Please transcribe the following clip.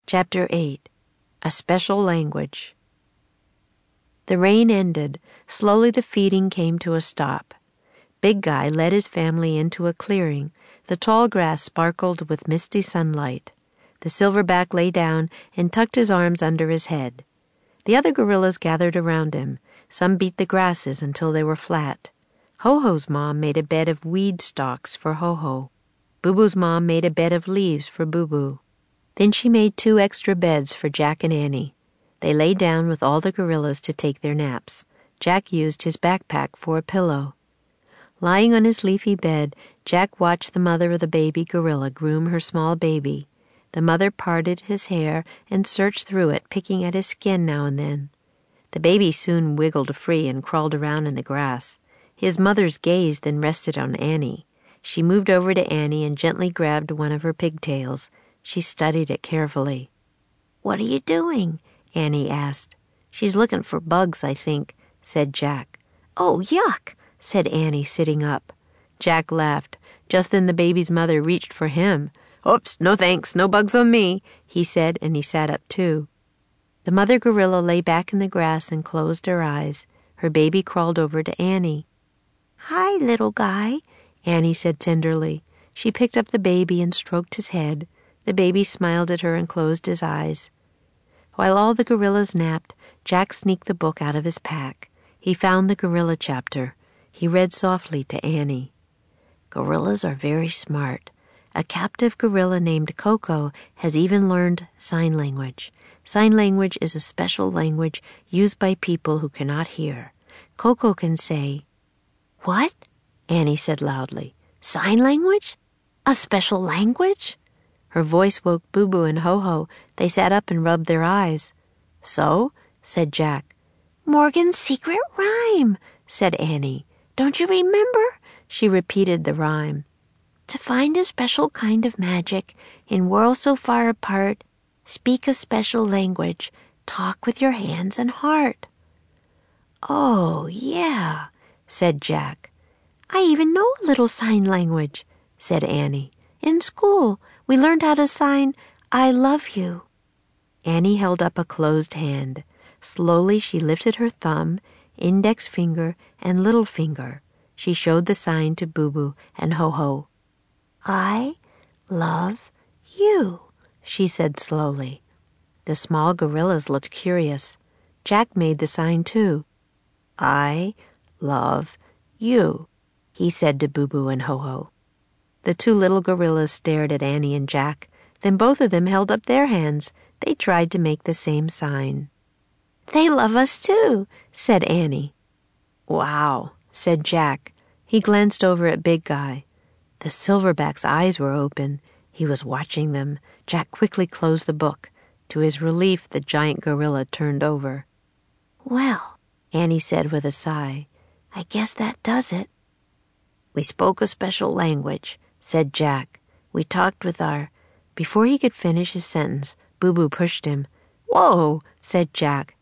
Chapter 8. A Special Language. The rain ended. Slowly the feeding came to a stop. Big Guy led his family into a clearing. The tall grass sparkled with misty sunlight. The silverback lay down and tucked his arms under his head. The other gorillas gathered around him. Some beat the grasses until they were flat. Ho-Ho's mom made a bed of weed stalks for Ho-Ho. Boo-Boo's mom made a bed of leaves for Boo-Boo. Then she made 2 extra beds for Jack and Annie. They lay down with all the gorillas to take their naps. Jack used his backpack for a pillow. Lying on his leafy bed, Jack watched the mother of the baby gorilla groom her small baby. The mother parted his hair and searched through it, picking at his skin now and then. The baby soon wiggled free and crawled around in the grass. His mother's gaze then rested on Annie. She moved over to Annie and gently grabbed one of her pigtails. She studied it carefully. "What are you doing?" Annie asked. "She's looking for bugs, I think," said Jack. "Oh, yuck," said Annie, sitting up. Jack laughed. Just then the baby's mother reached for him. "Oops, no thanks, no bugs on me," he said, and he sat up too. The mother gorilla lay back in the grass and closed her eyes. Her baby crawled over to Annie. "Hi, little guy," Annie said tenderly. She picked up the baby and stroked his head. The baby smiled at her and closed his eyes. While all the gorillas napped, Jack sneaked the book out of his pack. He found the gorilla chapter. He read softly to Annie. "Gorillas are very smart. A captive gorilla named Coco has even learned sign language. Sign language is a special language used by people who cannot hear. Coco can say..." "What?" Annie said loudly. "Sign language? A special language?" Her voice woke Boo-Boo and Ho-Ho. They sat up and rubbed their eyes. "So?" said Jack. "Morgan's secret rhyme," said Annie. "Don't you remember?" She repeated the rhyme. "To find a special kind of magic in worlds so far apart, speak a special language, talk with your hands and heart." "Oh, yeah," said Jack. "I even know a little sign language," said Annie. "In school, we learned how to sign, 'I love you.'" Annie held up a closed hand. Slowly she lifted her thumb, index finger, and little finger. She showed the sign to Boo-Boo and Ho-Ho. "I love you," she said slowly. The small gorillas looked curious. Jack made the sign too. "I love you," he said to Boo-Boo and Ho-Ho. The 2 little gorillas stared at Annie and Jack. Then both of them held up their hands. They tried to make the same sign. "They love us too," said Annie. "Wow," said Jack. He glanced over at Big Guy. The silverback's eyes were open. He was watching them. Jack quickly closed the book. To his relief, the giant gorilla turned over. "Well," Annie said with a sigh, "I guess that does it." "We spoke a special language," said Jack. "We talked with our..." Before he could finish his sentence, Boo-Boo pushed him. "Whoa," said Jack.